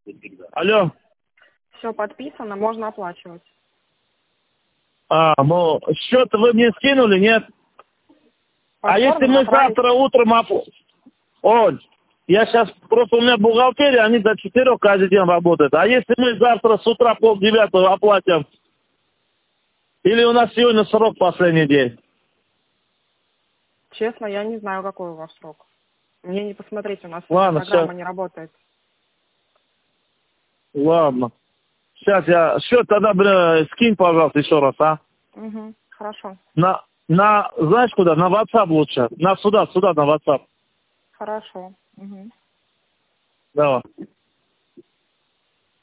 Алло. Все подписано, можно оплачивать. Ну, счет вы мне скинули, нет? А если мы завтра утром... Оль, я сейчас... Просто у меня бухгалтерия, они до 4 каждый день работают. А если мы завтра с утра 8:30 оплатим? Или у нас сегодня срок последний день? Честно, я не знаю, какой у вас срок. Мне не посмотреть, у нас Ладно, программа сейчас. не работает. Ладно. Сейчас я... Счет тогда, скинь, пожалуйста, еще раз, а? Угу, хорошо. Знаешь куда? На WhatsApp лучше. Сюда, на WhatsApp. Хорошо. Угу. Давай.